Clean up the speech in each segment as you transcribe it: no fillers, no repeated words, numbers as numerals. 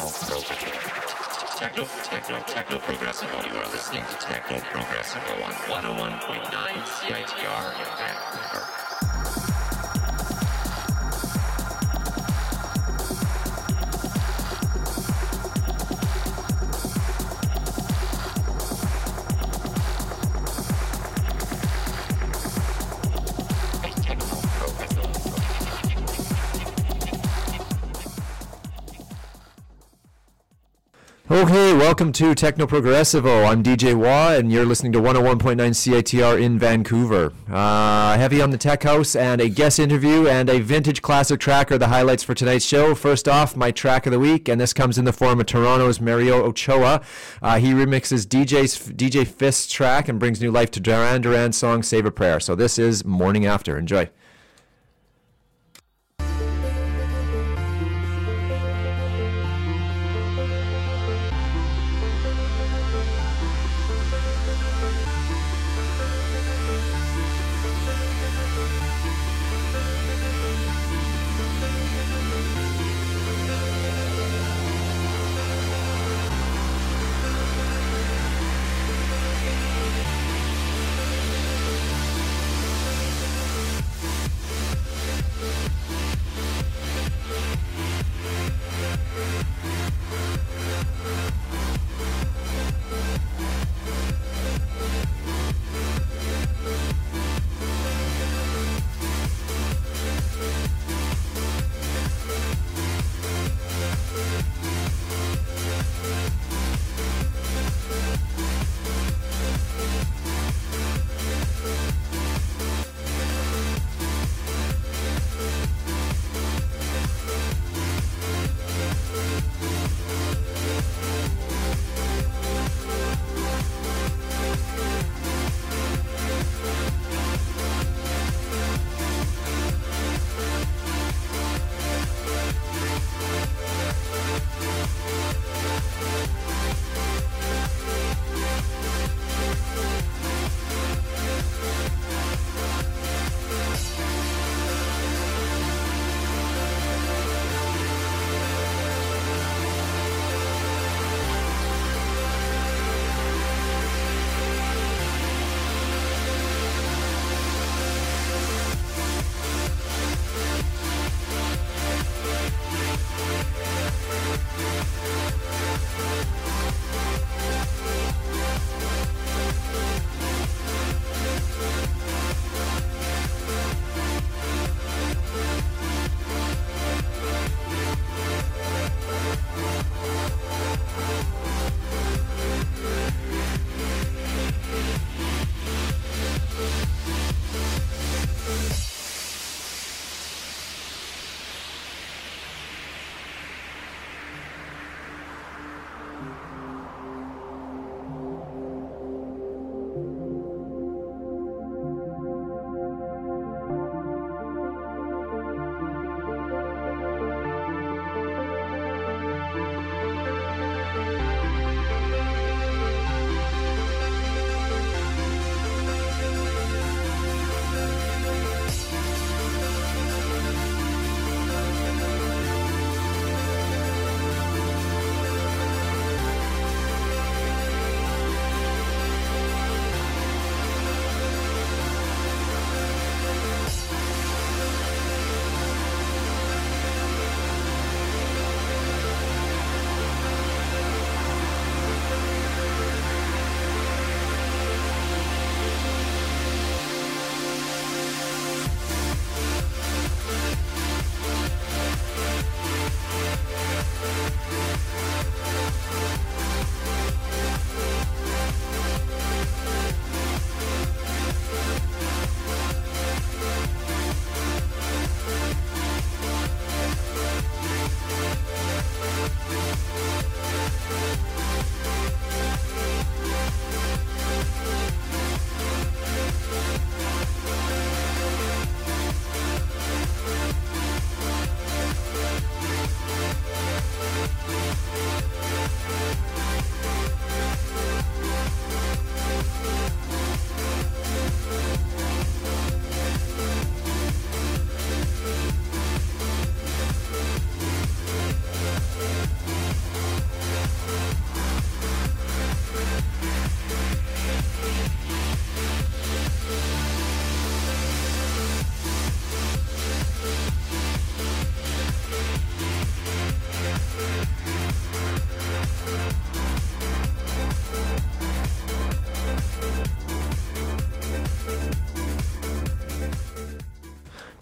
Techno Progressive. You are listening to Techno Progressive on 101.9 CITR in Vancouver. Okay, welcome to Techno Progressivo. I'm DJ Wah, and you're listening to 101.9 CITR in Vancouver. Heavy on the tech house, and a guest interview, and a vintage classic track are the highlights for tonight's show. First off, my track of the week, and this comes in the form of Toronto's Mario Ochoa. He remixes DJ Fist's track and brings new life to Duran Duran's song Save a Prayer. So this is Morning After. Enjoy.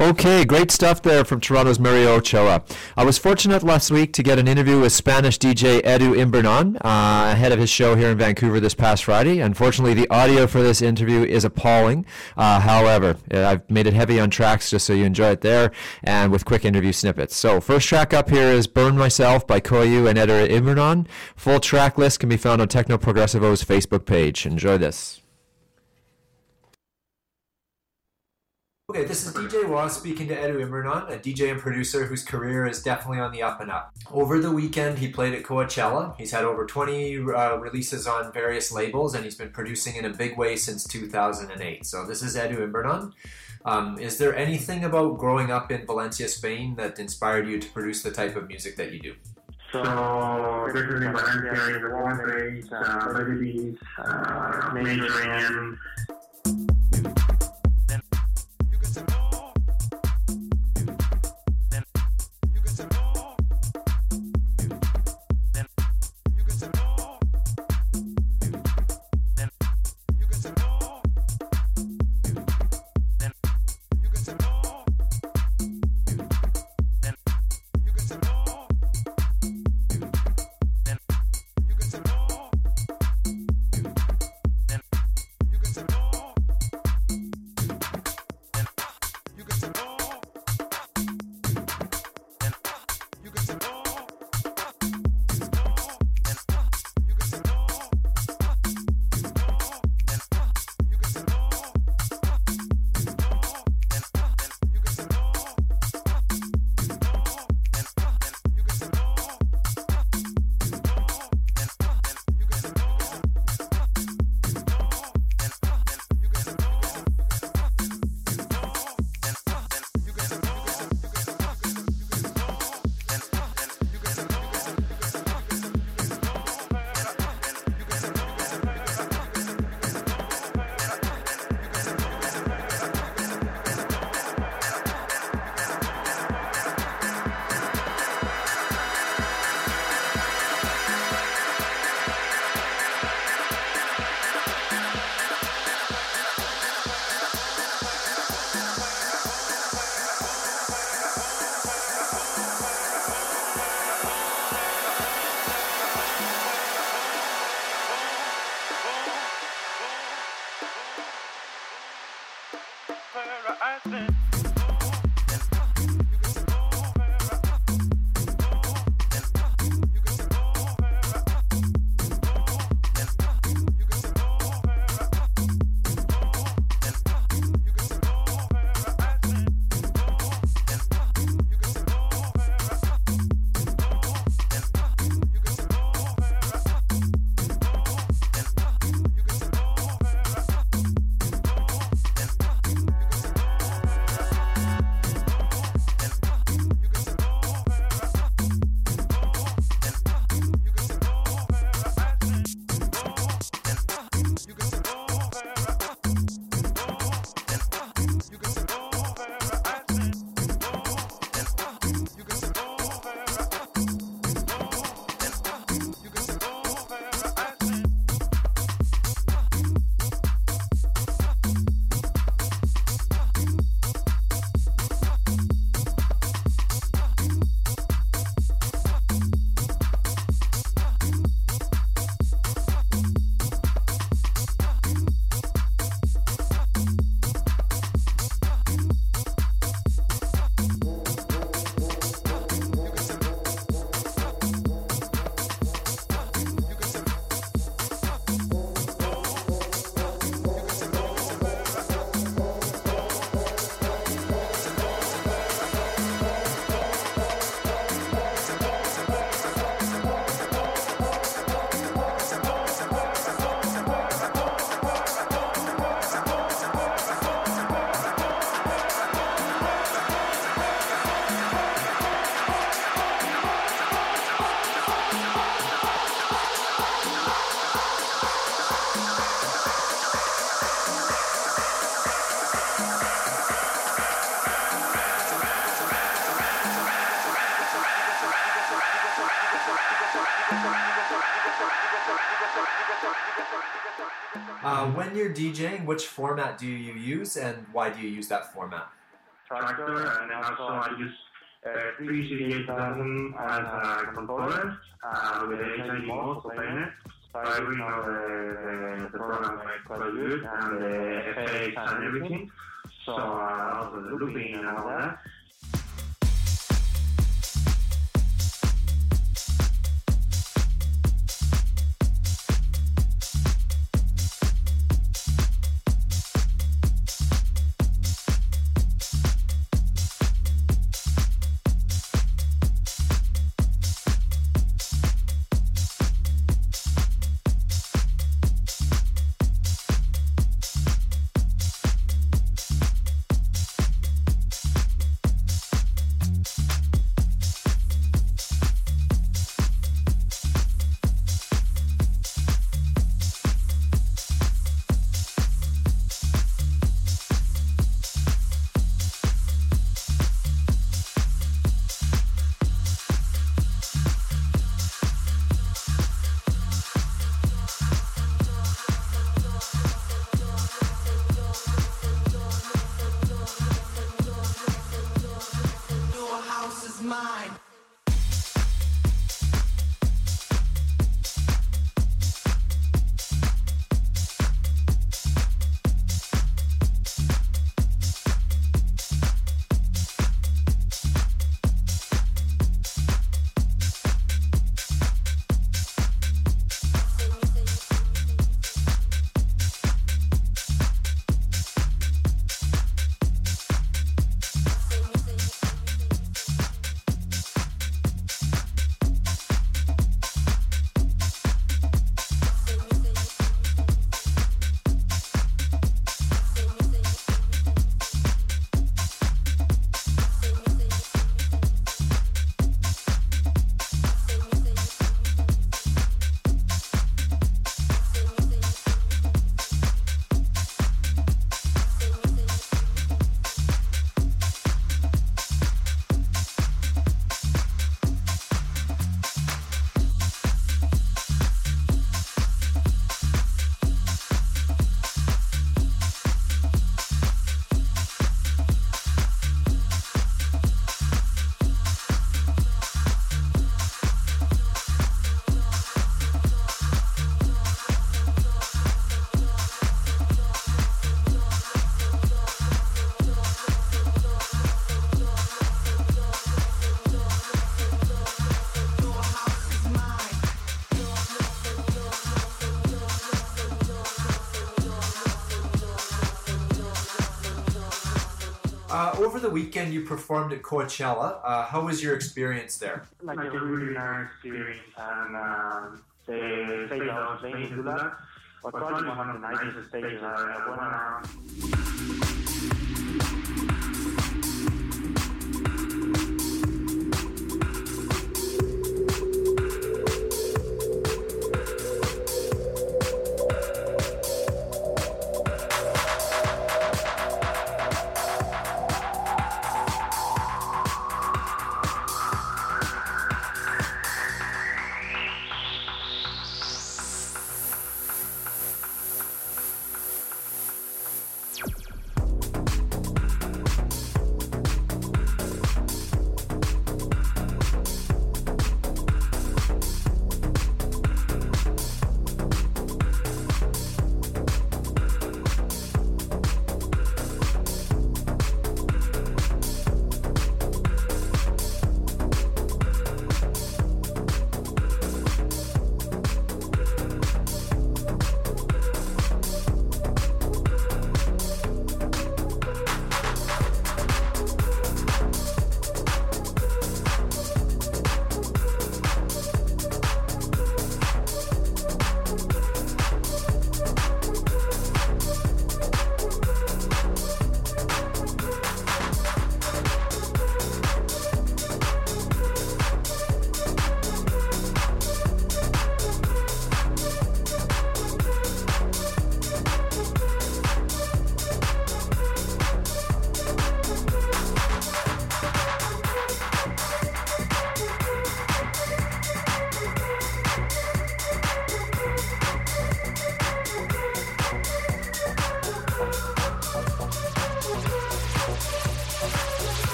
Okay, great stuff there from Toronto's Mario Ochoa. I was fortunate last week to get an interview with Spanish DJ Edu Imbernon ahead of his show here in Vancouver this past Friday. Unfortunately, the audio for this interview is appalling. However, I've made it heavy on tracks just so you enjoy it there and with quick interview snippets. So first track up here is Burn Myself by Koyu and Edu Imbernon. Full track list can be found on Techno Progressivo's Facebook page. Enjoy this. Okay, this is DJ Waz speaking to Edu Imbernon, a DJ and producer whose career is definitely on the up and up. Over the weekend, he played at Coachella. He's had over 20 releases on various labels, and he's been producing in a big way since 2008. So this is Edu Imbernon. Is there anything about growing up in Valencia, Spain that inspired you to produce the type of music that you do? So, this is in Valencia, in the warm days, ladies, majoring. When you're DJing, which format do you use, and why do you use that format? tractor, and also I use 368,000 as a controller with the HID mode to train it. So I really know the program quite good and the effects and everything. So also the looping and all that. Over the weekend, you performed at Coachella. How was your experience there? Like a really nice experience, and the stage I was playing to do that was probably one of the nicest stages I went around.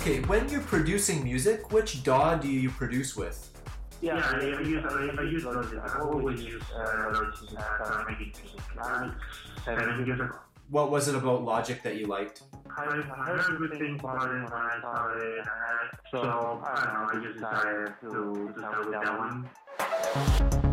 Okay, when you're producing music, which DAW do you produce with? Yeah, I use Logic. I always use Logic for making music. I mean, 7 years ago. What was it about Logic that you liked? I heard good things about it when I started, so I don't know, I just decided to start with that one.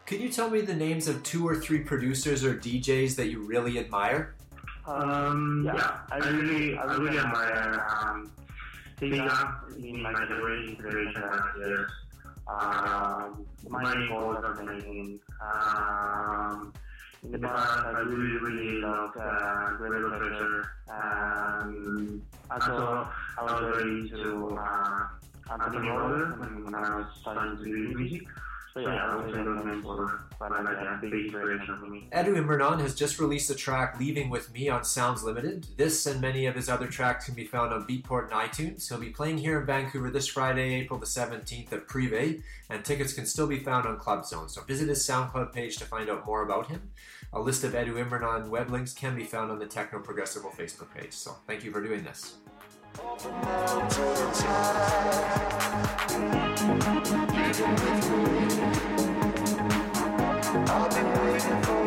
Could you tell me the names of 2 or 3 producers or DJs that you really admire? I really admire Tiga in my generation last year. My goals are amazing. In the past, I really loved Rebel Treasure. Also, I was very into Anthony Roller when I was starting to do music. So I would say those names were like a big inspiration for me. Edu Imranon has just released the track Leaving With Me on Sounds Limited. This and many of his other tracks can be found on Beatport and iTunes. He'll be playing here in Vancouver this Friday, April the 17th at Privé, and tickets can still be found on Club Zone. So visit his SoundCloud page to find out more about him. A list of Edu Imranon web links can be found on the Techno Progressivo Facebook page. So thank you for doing this. I've been waiting for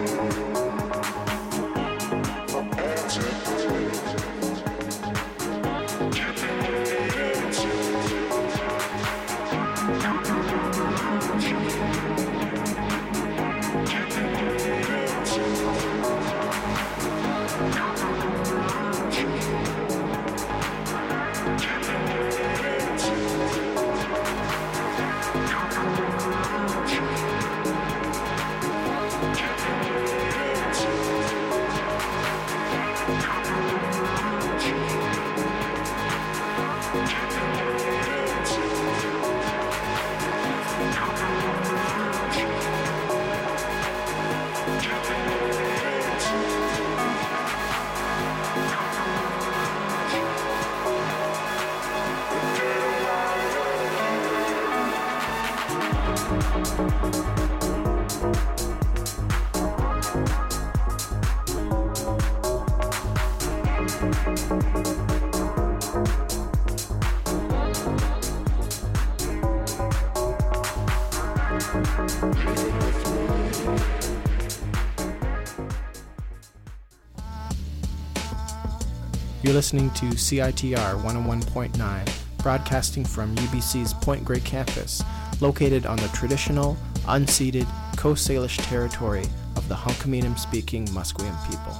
You're listening to CITR 101.9, broadcasting from UBC's Point Grey campus, located on the traditional, unceded Coast Salish territory of the Hunkaminam-speaking Musqueam people.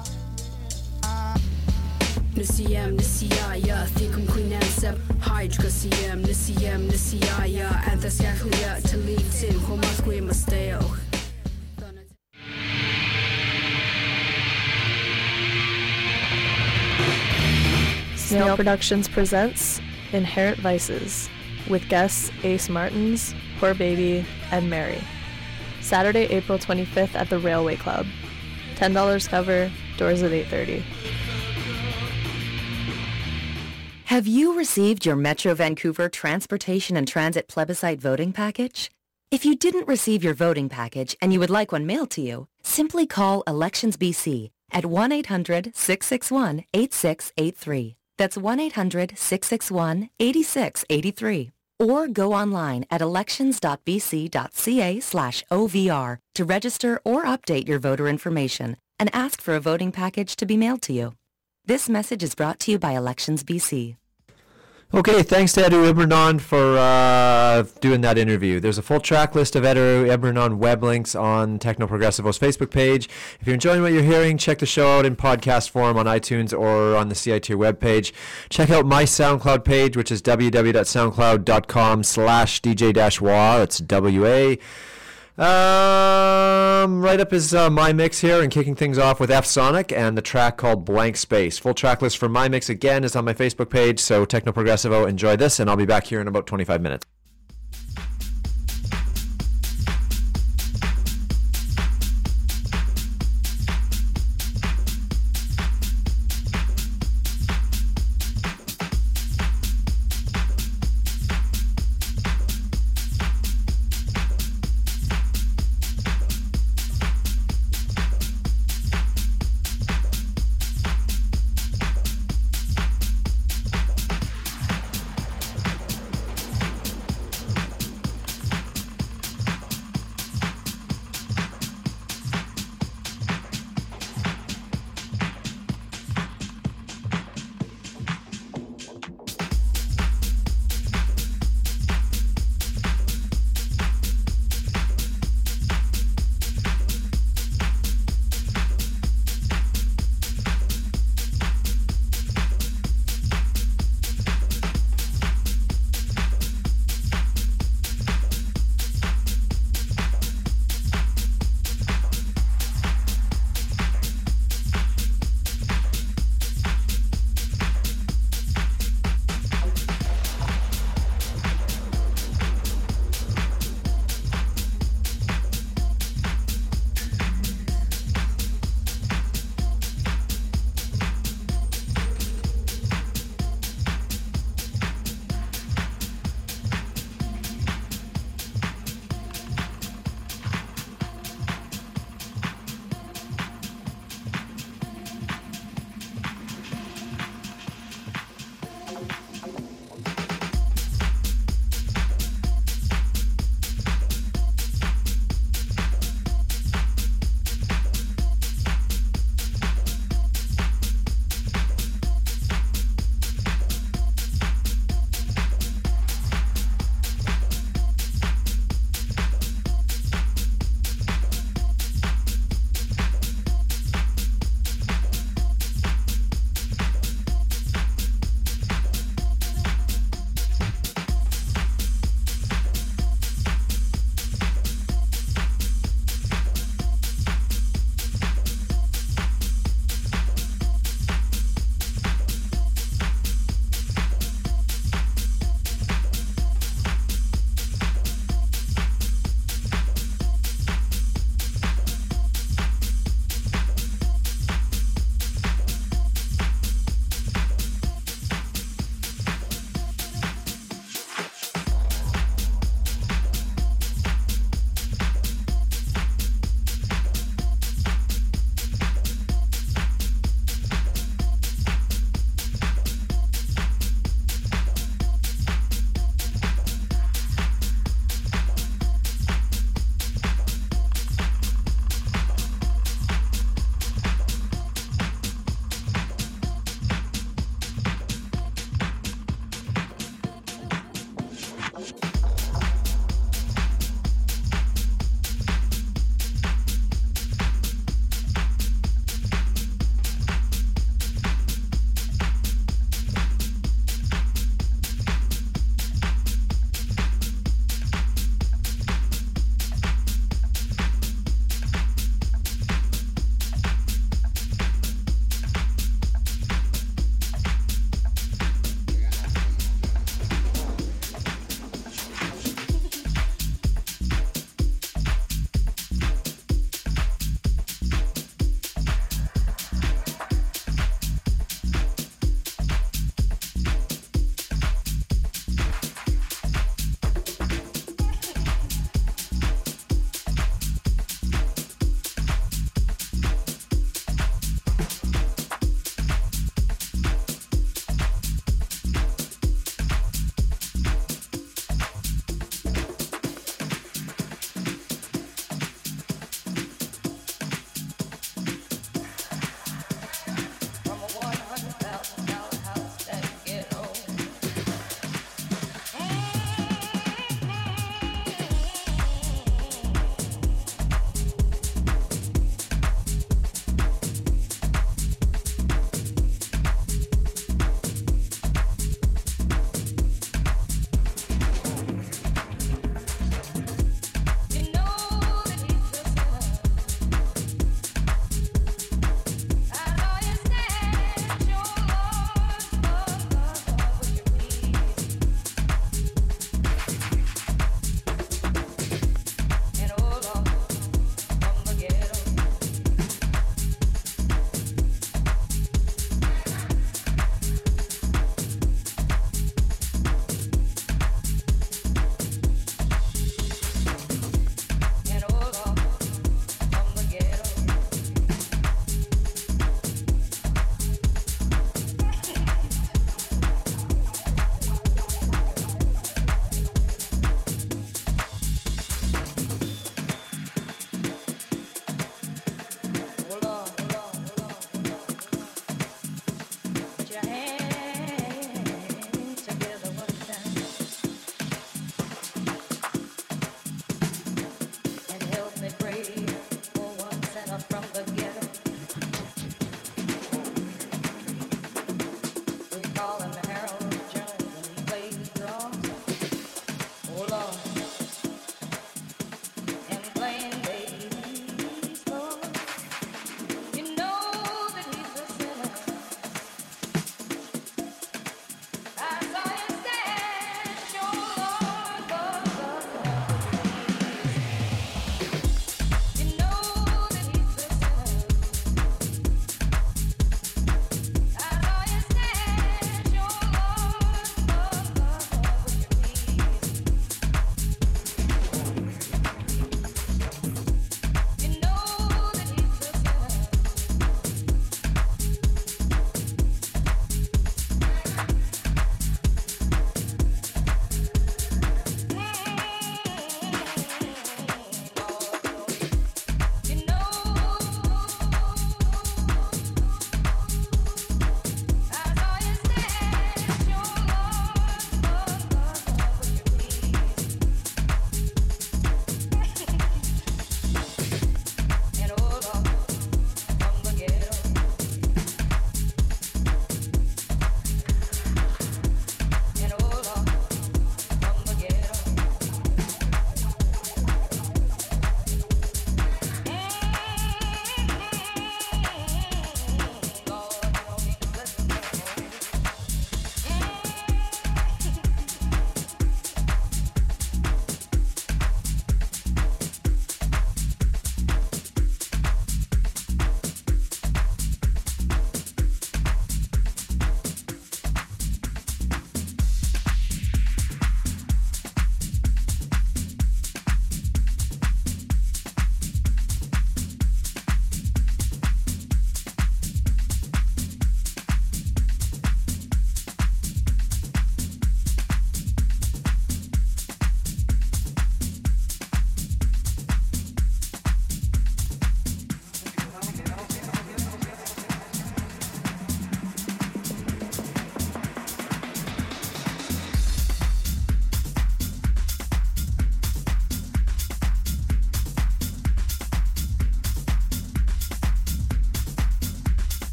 Nisiyam nisiyaya thikum kuinansab hydrocasiam nisiyam nisiyaya anthasyakhlia talitin homasque masteo. Snail Productions presents Inherent Vices with guests Ace Martins, Poor Baby, and Mary. Saturday, April 25th at the Railway Club. $10 cover, doors at 8:30. Have you received your Metro Vancouver Transportation and Transit Plebiscite voting package? If you didn't receive your voting package and you would like one mailed to you, simply call Elections BC at 1-800-661-8683. That's 1-800-661-8683. Or go online at elections.bc.ca/OVR to register or update your voter information and ask for a voting package to be mailed to you. This message is brought to you by Elections BC. Okay, thanks to Edu Imranon for doing that interview. There's a full track list of Edu Imranon web links on Techno Progressivo's Facebook page. If you're enjoying what you're hearing, check the show out in podcast form on iTunes or on the CITR webpage. Check out my SoundCloud page, which is www.soundcloud.com/DJ-WA. That's WA. Right up is My Mix here, and kicking things off with F Sonic and the track called Blank Space. Full track list for My Mix again is on my Facebook page, so Techno Progressivo, enjoy this, and I'll be back here in about 25 minutes.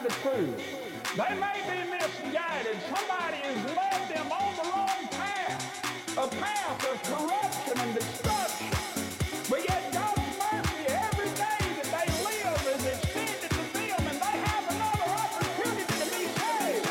the truth. They may be misguided. Somebody has led them on the wrong path, a path of corruption and destruction. But yet God's mercy, every day that they live is extended to them, and they have another opportunity to be saved.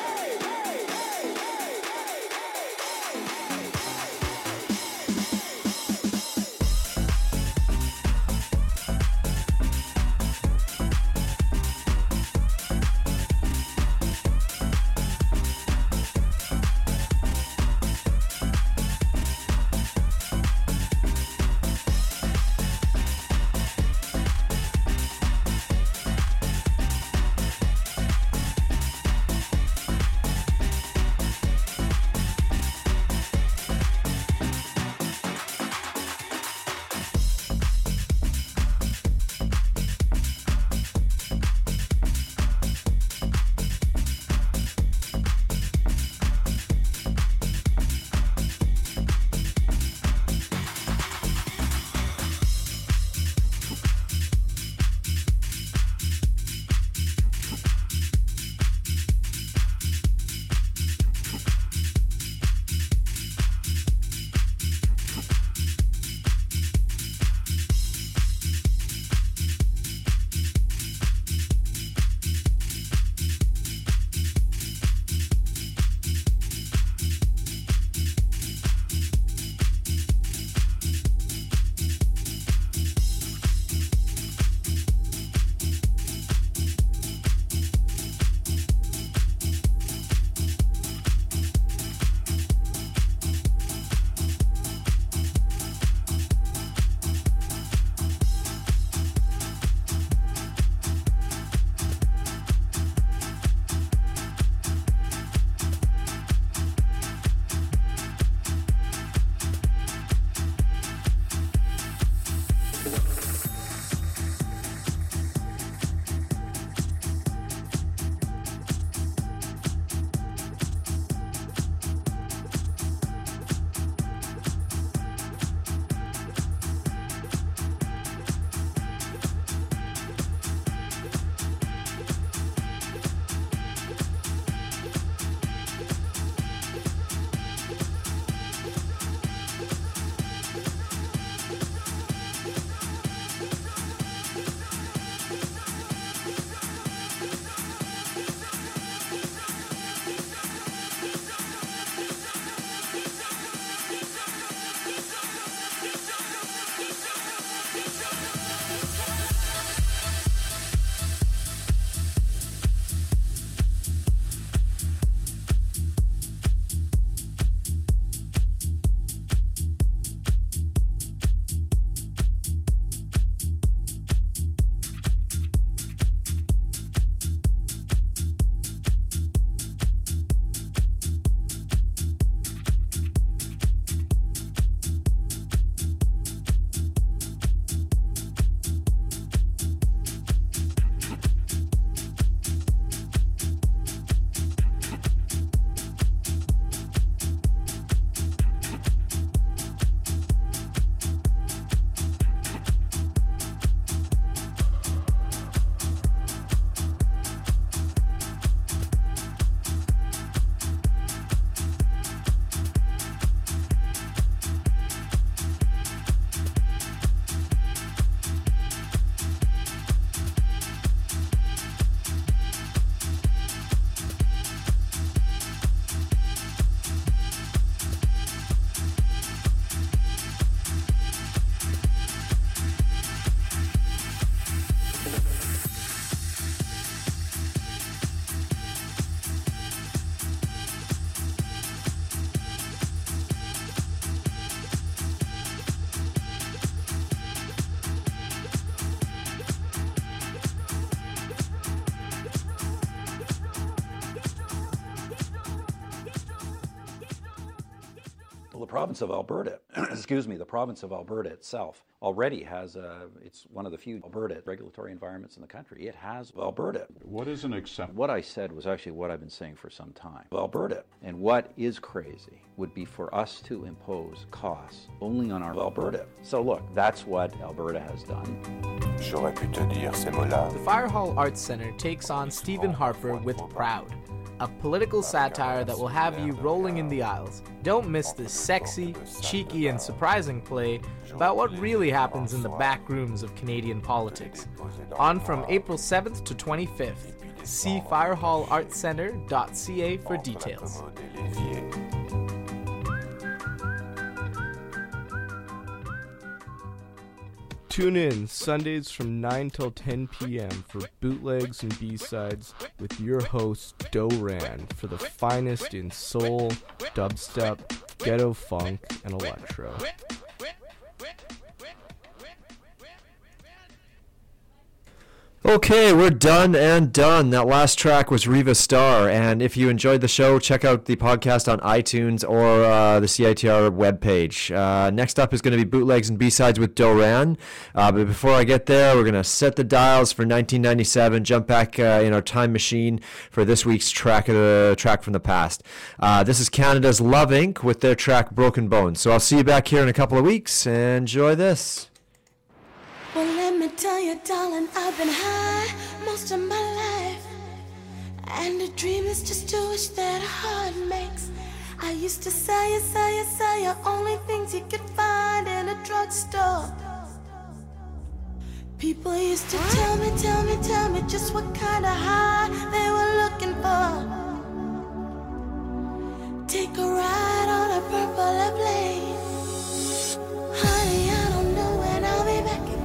the province of Alberta, the province of Alberta itself already has it's one of the few Alberta regulatory environments in the country. It has Alberta. What is an acceptable? What I said was actually what I've been saying for some time. Alberta. And what is crazy would be for us to impose costs only on our Alberta. So look, that's what Alberta has done. J'aurais pu te dire ces mots-là. The Fire Hall Arts Center takes on Stephen Harper with Proud, a political satire that will have you rolling in the aisles. Don't miss this sexy, cheeky, and surprising play about what really happens in the back rooms of Canadian politics. On from April 7th to 25th. See firehallartscenter.ca for details. Tune in Sundays from 9 till 10 p.m. for bootlegs and B-sides with your host, Doran, for the finest in soul, dubstep, ghetto funk, and electro. Okay, we're done and done. That last track was Riva Starr, and if you enjoyed the show, check out the podcast on iTunes or the CITR webpage. Next up is going to be Bootlegs and B-Sides with Doran. But before I get there, we're going to set the dials for 1997, jump back in our time machine for this week's track from the past. This is Canada's Love Inc. with their track Broken Bones. So I'll see you back here in a couple of weeks. Enjoy this. Well, let me tell you, darling, I've been high most of my life. And a dream is just a wish that a heart makes. I used to say you, only things you could find in a drugstore. People used to tell me just what kind of high they were looking for. Take a ride on a purple airplane. Honey, I don't know when I'll be back again.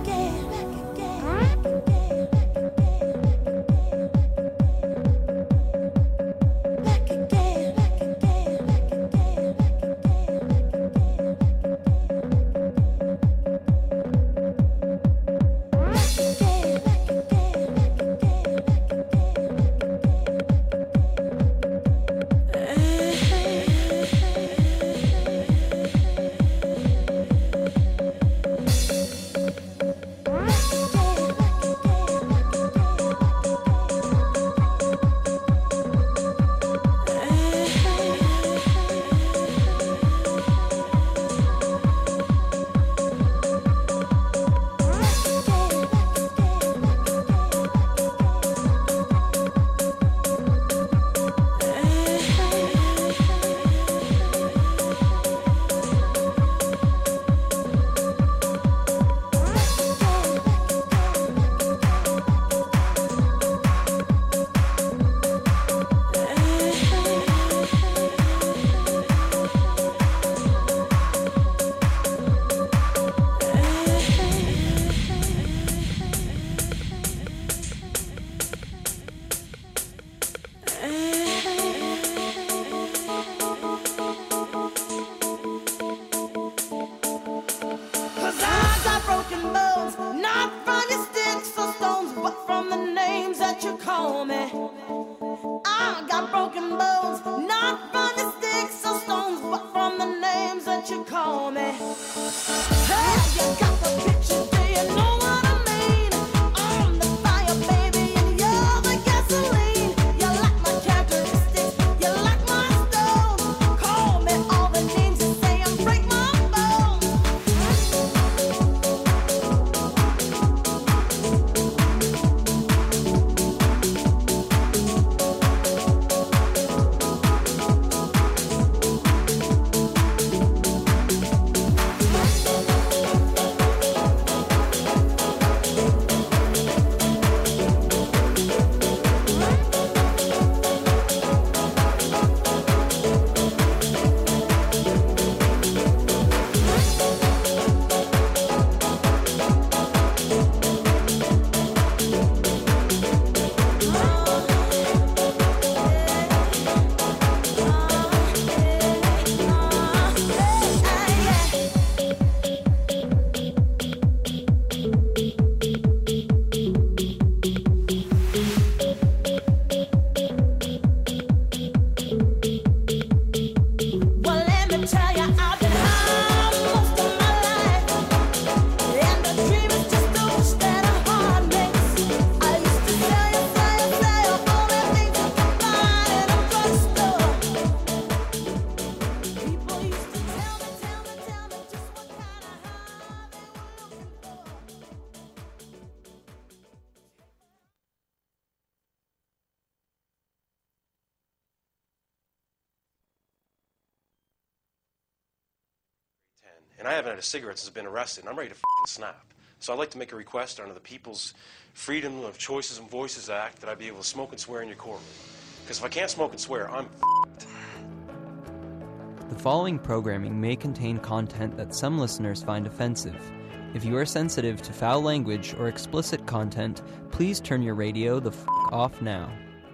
and I haven't had a cigarette since I've been arrested, and I'm ready to fucking snap. So I'd like to make a request under the People's Freedom of Choices and Voices Act that I be able to smoke and swear in your courtroom. Because if I can't smoke and swear, I'm f***ed. The following programming may contain content that some listeners find offensive. If you are sensitive to foul language or explicit content, please turn your radio the f*** off now.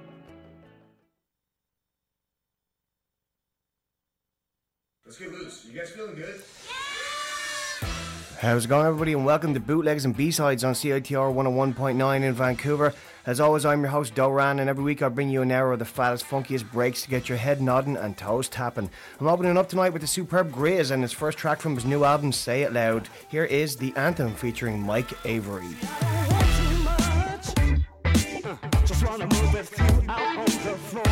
Let's get loose. You guys feeling good? How's it going, everybody, and welcome to Bootlegs and B-Sides on CITR 101.9 in Vancouver. As always, I'm your host, Doran, and every week I bring you an hour of the fattest, funkiest breaks to get your head nodding and toes tapping. I'm opening up tonight with the superb Grizz and his first track from his new album, Say It Loud. Here is The Anthem featuring Mike Avery. Just wanna move with you out on the floor.